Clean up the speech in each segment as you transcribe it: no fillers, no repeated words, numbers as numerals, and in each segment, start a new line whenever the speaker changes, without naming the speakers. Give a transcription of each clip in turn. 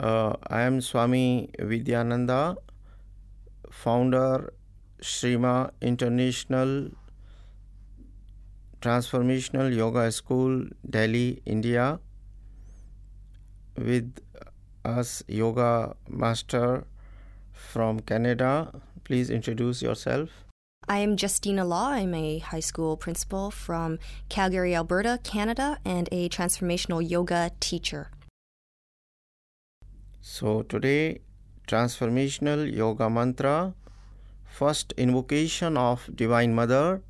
I am Swami Vidyananda, founder Shrima International Transformational Yoga School, Delhi, India. With us, Yoga Master from Canada. Please introduce yourself.
I am Justina Law. I'm a high school principal from Calgary, Alberta, Canada, and a transformational yoga teacher.
So today, transformational yoga mantra, first invocation of Divine Mother.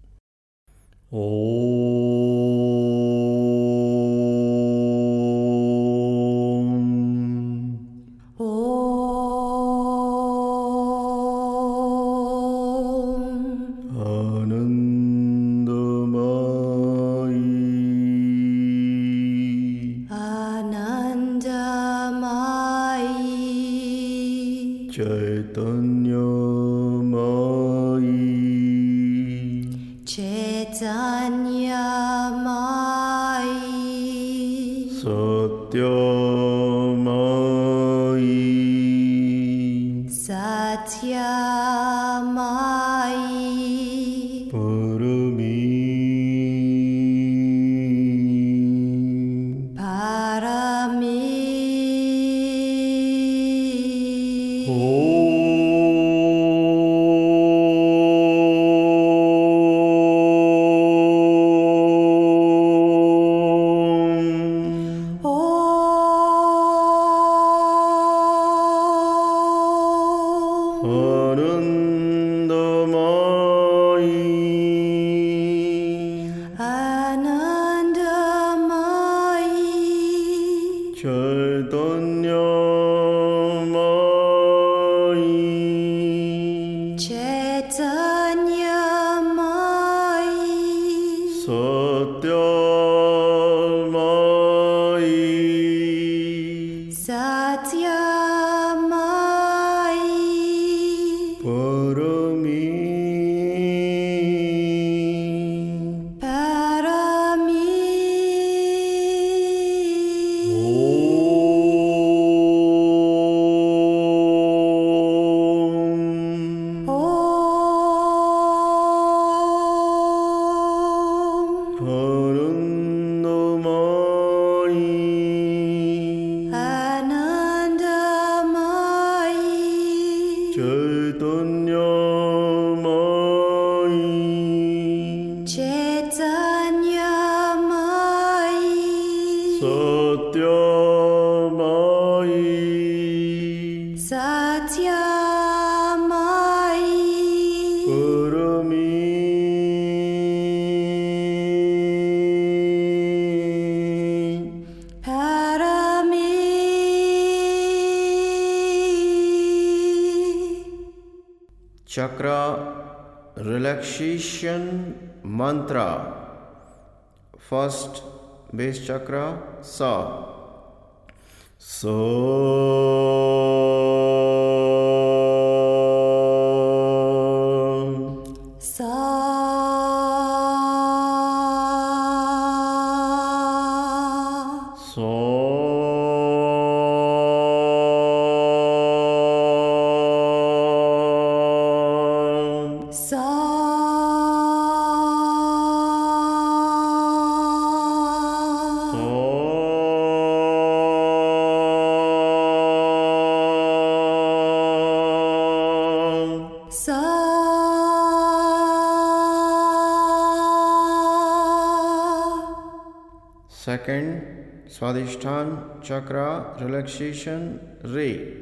Chakra relaxation mantra. First base chakra, Sa. Second, Swadhisthana chakra relaxation, Re.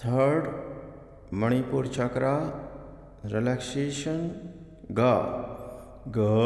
Third, Manipur chakra, relaxation, ga. Ga.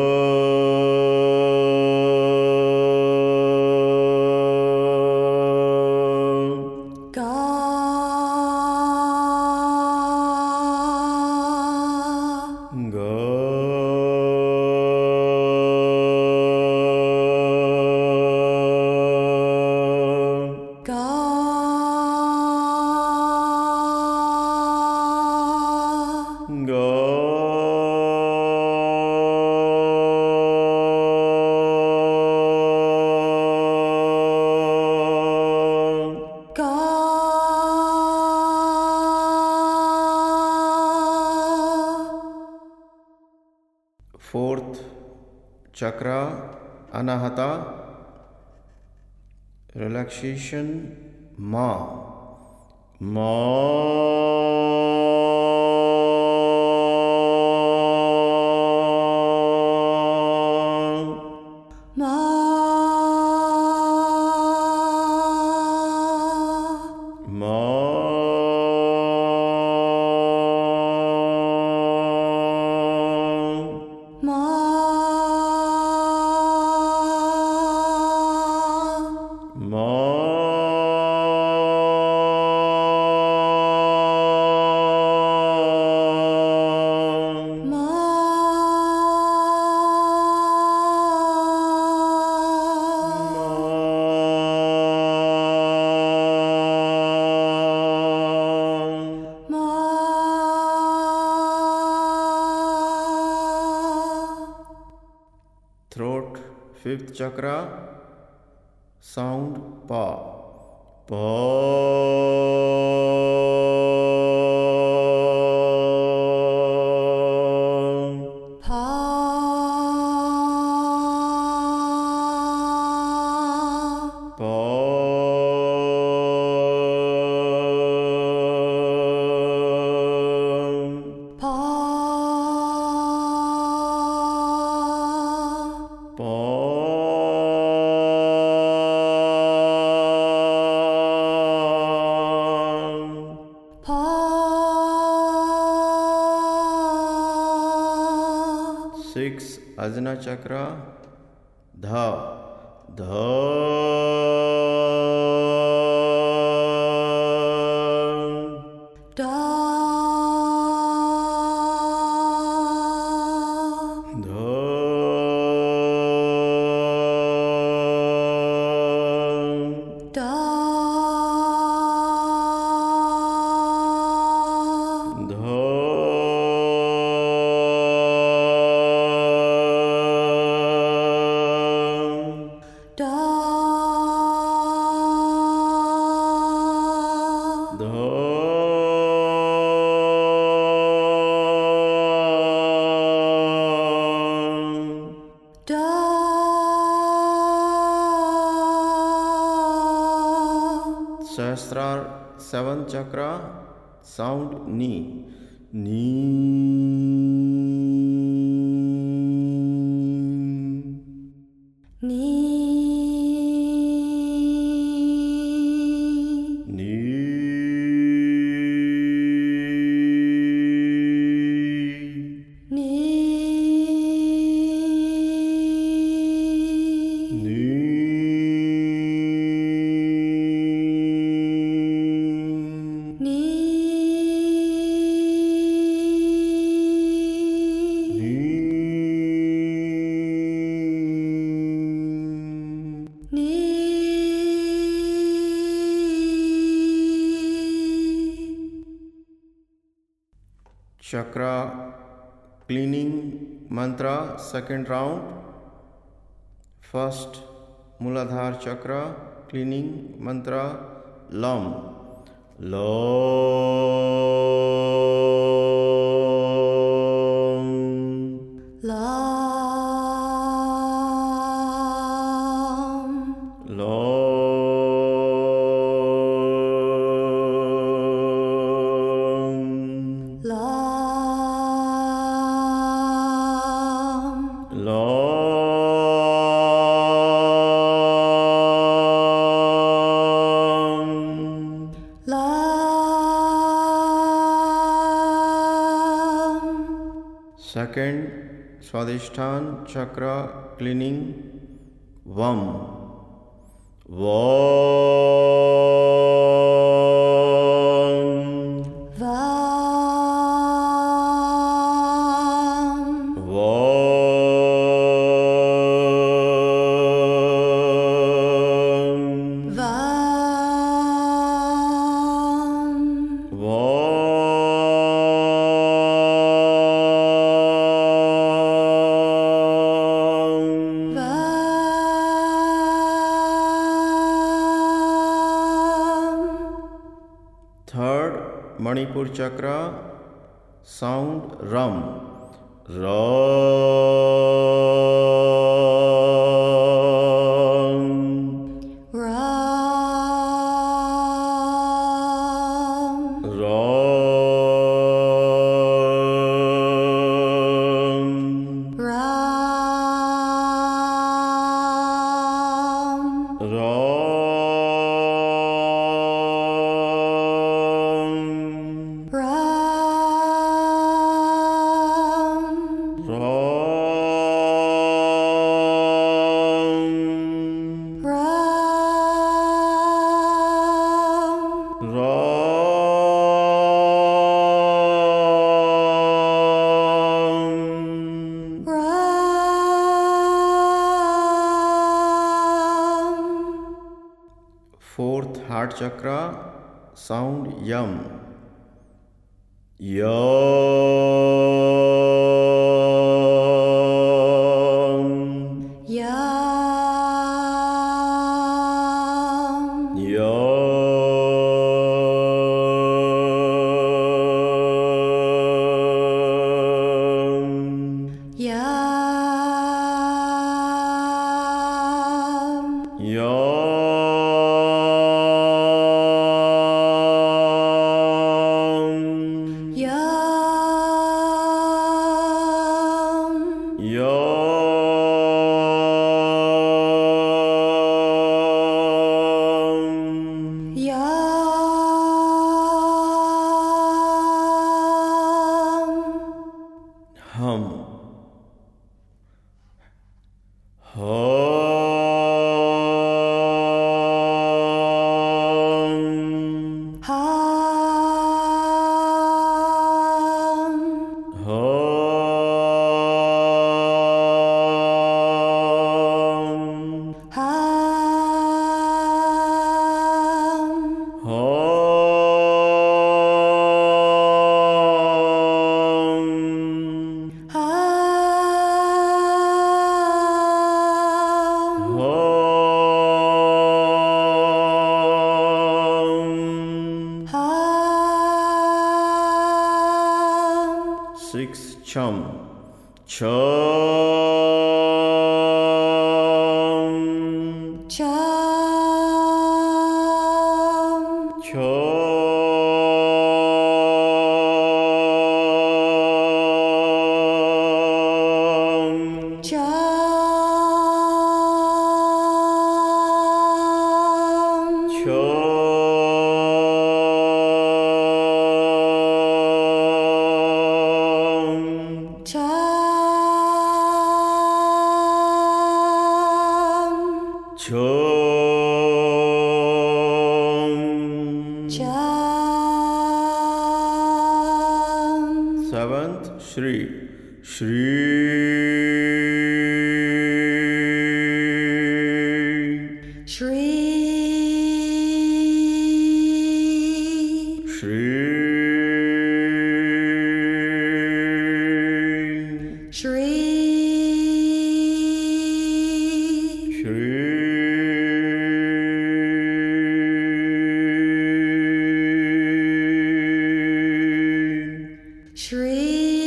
Fourth chakra, anahata, relaxation, ma. Ma. Throat, fifth chakra, sound, pa. Pa. Six, Ajna chakra, dha. Dha. Sahasrar, seventh chakra, sound, ni. Ni. Chakra cleaning mantra, second round. First, Muladhar chakra cleaning mantra, Lam.
Love.
Second, Swadhisthana Chakra cleaning. Vam. Vam.
Vam.
Vam.
Vam.
Third, Manipur Chakra, sound Ram. Ram.
Ram.
Ram.
Ram.
Ram.
Ram.
Ram.
Ram.
Ram.
Ram.
Fourth, heart chakra, sound Yam. Yam.
Yam.
Yam.
Yam.
Yam.
Yam.
Yam.
Yam.
Hum. Hum.
Hum.
Hum.
Hum.
Hum.
Hum.
Hum.
Hum.
Six, Chum. Chum.
Chum.
Chum.
Chum.
Chum.
Chum.
Chum.
Chum.
Seventh, Shri. Shri.
Shri.
Shri.
Shri.
Shri.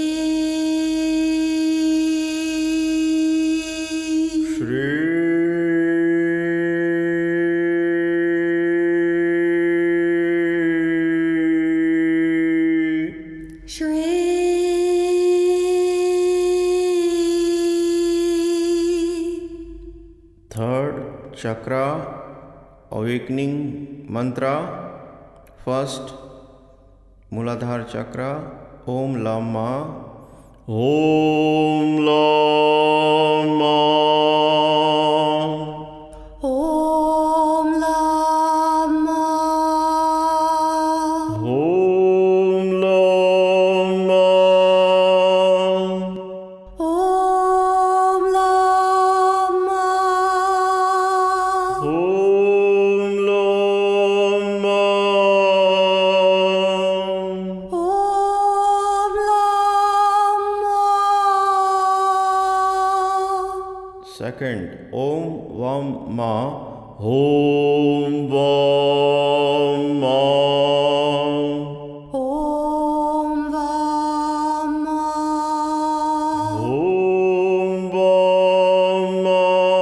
Third chakra, awakening mantra. First, Muladhara chakra, Om Lama Om Lama.
Om Lama.
Om Lama.
Om Lama.
Om Lama.
Om Lama.
Second, Om Vam Ma. Om Vam Ma.
Om Vama.
Om Vam Ma.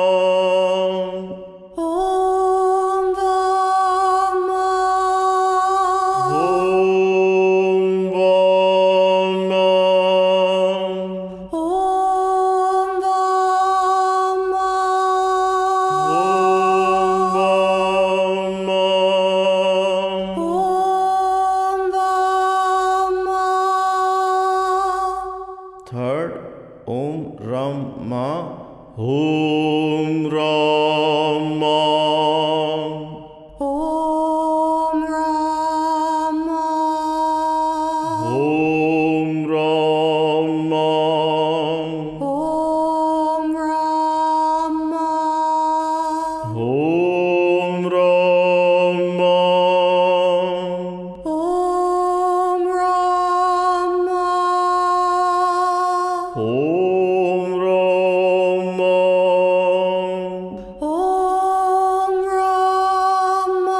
Om Vama.
Om Vam Ma.
Om Vama. Om Vama.
Third, Om Rama. Om Rama.
Om Rama.
Om Rama.
Om Rama.
Om Rama.
Om Rama.
Om Rama.
Om Rama.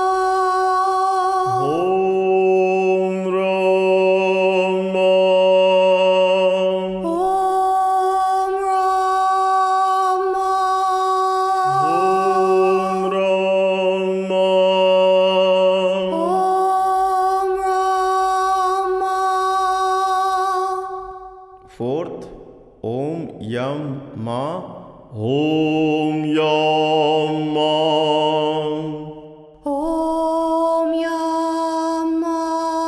Om Rama.
Om Rama.
Om Rama.
Om Rama.
Fourth, Om Yam Ma. Om Yam Ma.
Om Yama.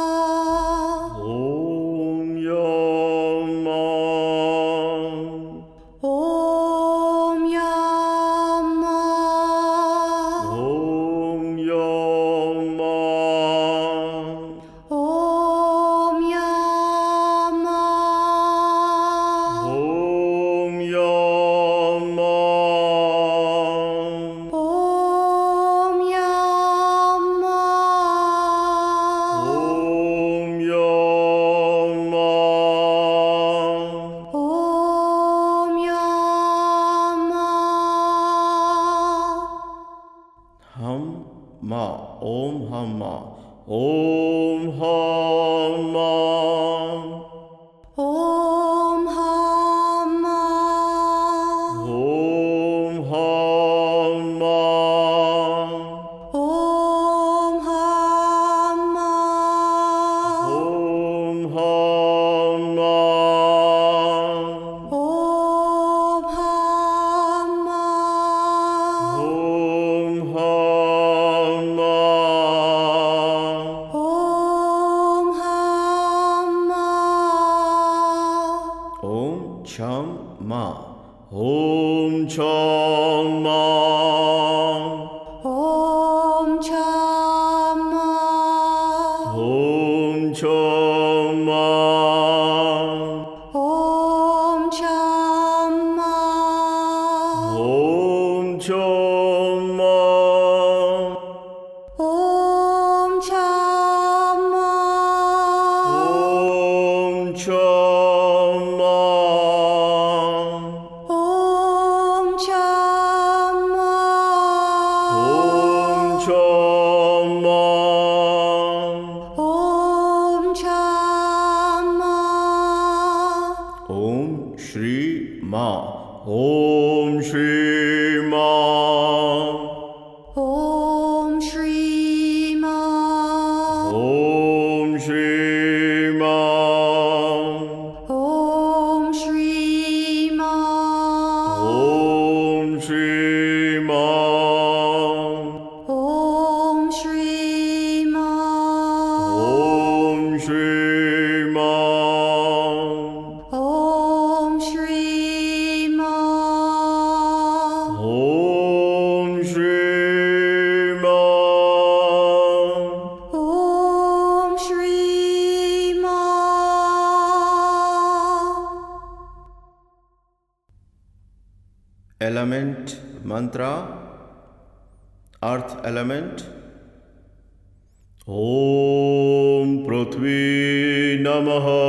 Om Yam Ma.
Om Yama.
Om Yam Ma.
Om Yama.
Om Yam Ma.
Om Yama.
Om Yam Ma.
Om Yama.
Hum Ma. Om Hum Ma. Om Hum Ma.
Om Hama.
Om Hum Ma.
Om Hama.
Om Hum Ma.
Om Hama.
Om Hum Ma.
Om Hama.
Om Cham Ma. Om Cham Ma.
Om Chama.
Om Cham Ma.
Om Chama.
Om Cham Ma.
Om Chama.
Om Cham Ma.
Om Chama.
Om Cham Ma.
Om Chama.
Om Shri Ma. Om Shri Ma.
Om Shri Ma.
Om Shri Ma.
Om Shri Ma.
Om Shri Ma.
Om Shri Ma.
Om Shri Ma.
Om
element mantra, earth element. Om Prithvi Namaha.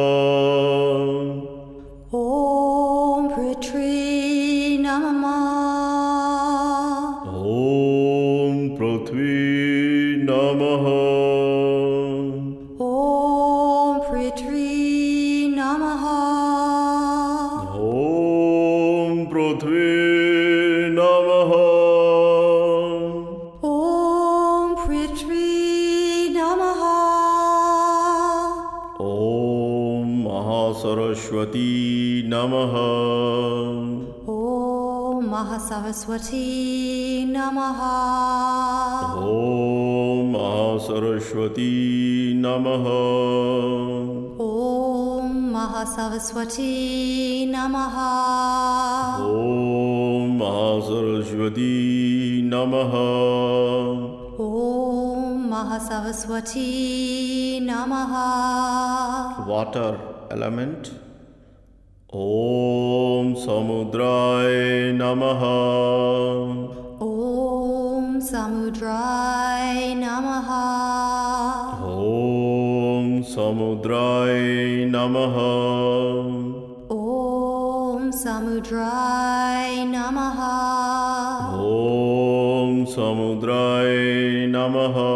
Om Prithvi Namaha.
Om Prithvi Namaha.
Om Prithvi Namaha.
Om Prithvi Namaha.
Om Prithvi Namaha.
Om Mahasaraswati Namaha.
Om Mahasaraswati Namaha.
Om Mahasaraswati Namaha.
Om Mahasaraswati Namaha.
Om Mahasaraswati Namaha.
Om Mahasaraswati Namaha.
Water element. Om Samudray Namaha.
Om Samudray Namaha.
Om Samudray Namaha.
Om Samudray Namaha.
Om Samudray Namaha.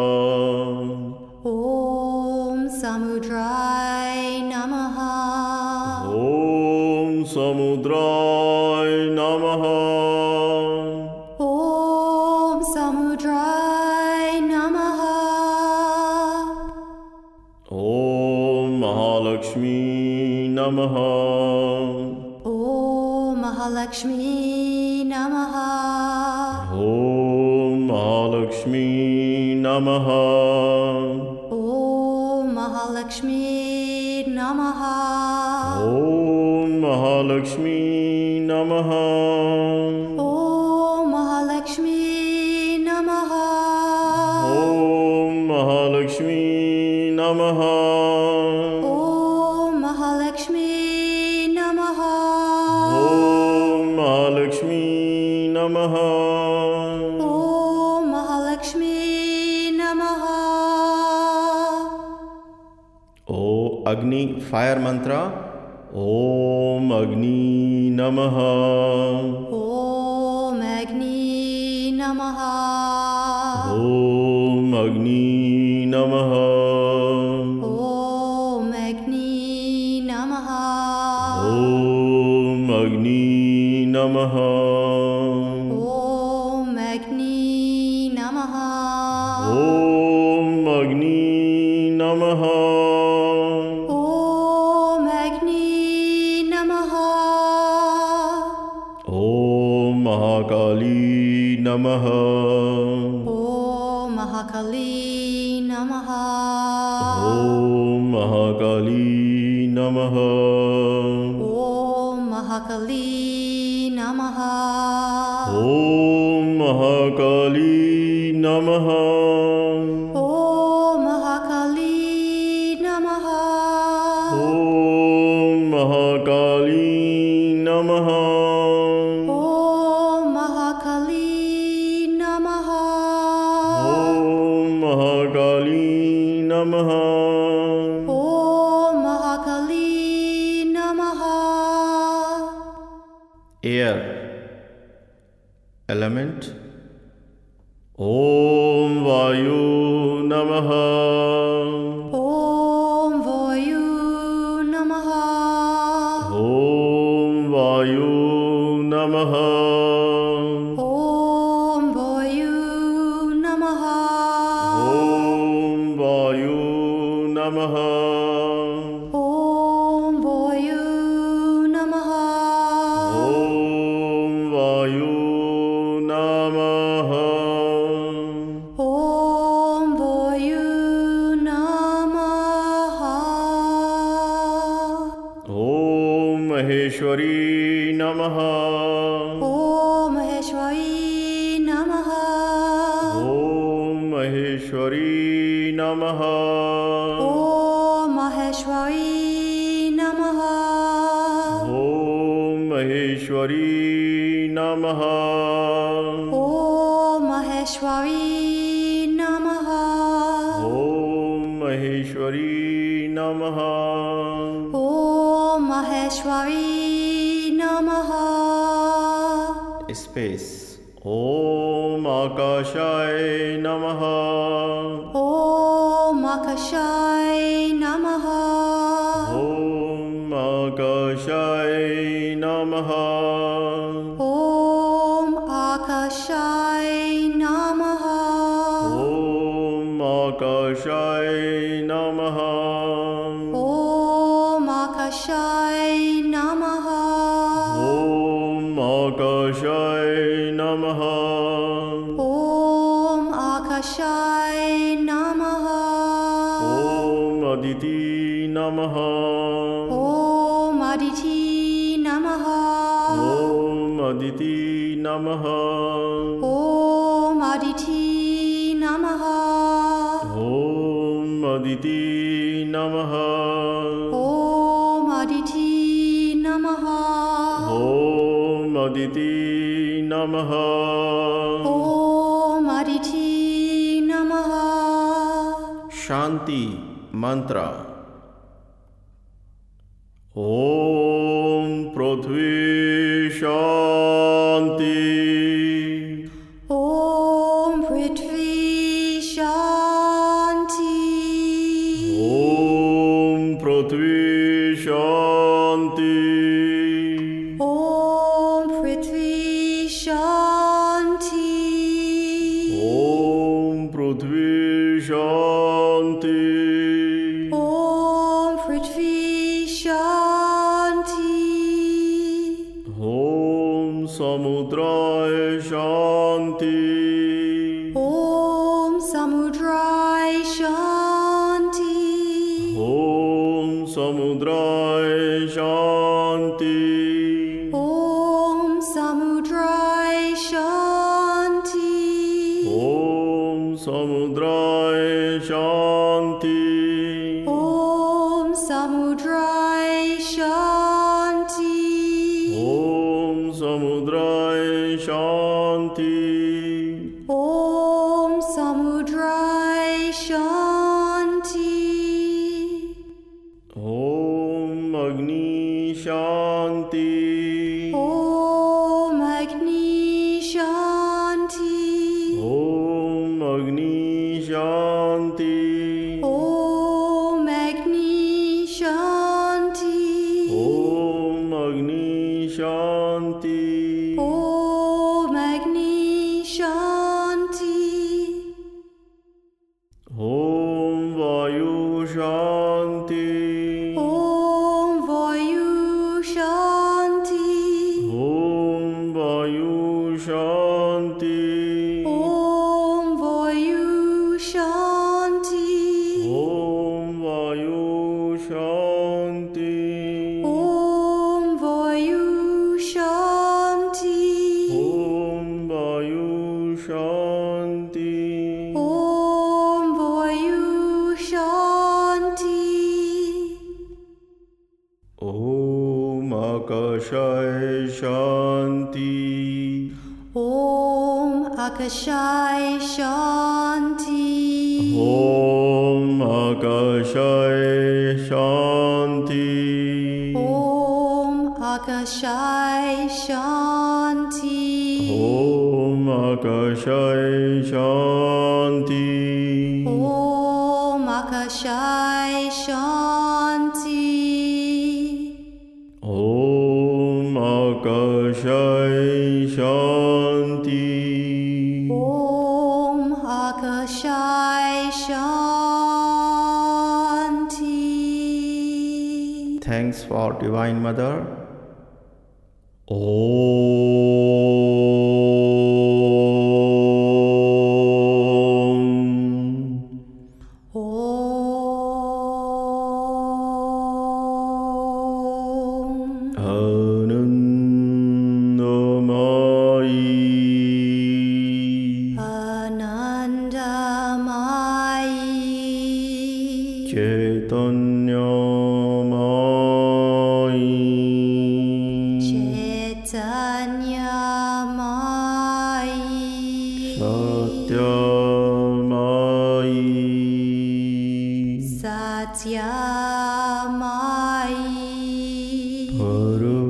Om Samudray Namaha.
Om Samudray Namaha.
Om Samudray Namaha.
Om Mahalakshmi Namaha.
Om Mahalakshmi Namaha.
Om Mahalakshmi Namaha.
Om Mahalakshmi Namaha.
Om Mahalakshmi Namaha.
Om Mahalakshmi Namaha.
Om Mahalakshmi Namaha.
Om Mahalakshmi Namaha.
Om Mahalakshmi Namaha.
Om Mahalakshmi Namaha.
O Agni fire mantra. Om Agni Namaha.
Om Agni Namaha.
Om Agni Namaha.
Om Agni Namaha.
Om Agni Namaha.
Om Agni Namaha.
Om Agni Namaha.
Om Agni Namaha.
Om Mahakali Namaha.
Om Mahakali Namaha.
Om Mahakali Namaha.
Om Mahakali Namaha.
Om Mahakali Namaha.
Om Mahakali Namaha.
Om Mahakali Namaha.
Om Mahakali Namaha.
Om Mahakali Namaha.
Om Mahakali Namaha.
Air element. Om Vayu Namaha.
Om Vayu Namaha.
Om Vayu Namaha.
Om Vayu Namaha.
Om Vayu Namaha.
Om Vayu Namaha.
Om Vayu Namaha.
Om Vayu Namaha.
Om Maheshwari Namaha.
Om Maheshwari Namaha.
Om Maheshwari Namaha.
Om Maheshwari Namaha.
Om Maheshwari Namaha. Maheshwari Namaha.
Om Maheshwari Namaha.
Space. Om Akashaya Namaha.
Om Akashaya Namaha.
Om Akashaya Namaha.
Om Akashaya Namaha.
Om Akashaya Namaha.
Om Akashaya Namaha.
Om Akashaya Namaha.
Om Akashaya Namaha.
Om Aditi Namaha.
Om Aditi Namaha.
Om Aditi Namaha.
Om Aditi Namaha.
Om Aditi Namaha.
Om Aditi Namaha.
Om Aditi Namaha.
Om Aditi Namaha.
Shanti Mantra. Om Prithvi Shanti.
Om Prithvi Shanti.
Om Prithvi Shanti.
Om Prithvi Shanti.
Om Prithvi Shanti.
Om Prithvi Shanti.
Om Samudraya Shanti.
Om Samudraya Shanti.
Om Samudraya Shanti.
Om Samudraya Shanti.
Om Samudraya Shanti.
Om Samudraya Shanti.
Om Samudraya Shanti.
Om Samudraya Shanti.
Om Agni Shanti.
Om Agni Shanti.
Om Agni Shanti.
Om Agni Shanti.
Om Agni Shanti.
Om Agni Shanti.
Om Vayu Shanti.
Om Vayu Shanti.
Om Vayu Shanti.
Om Vayu Shanti.
Om Vayu Shanti.
Om Vayu Shanti.
Om Vayu Shanti.
Om Vayu Shanti.
Om Akashaya Shanti.
Om Akashaya Shanti.
Om Akashaya Shanti.
Om Akashaya Shanti.
Om Akashaya Shanti.
Om Akashaya Shanti.
Om Akashaya Shanti.
Om Akashaya Shanti.
Thanks for Divine Mother. Om.
Om.
Anandamayi.
Anandamayi.
Chaitanyamayi.
Chaitanyamayi.
Satyamayi. Puru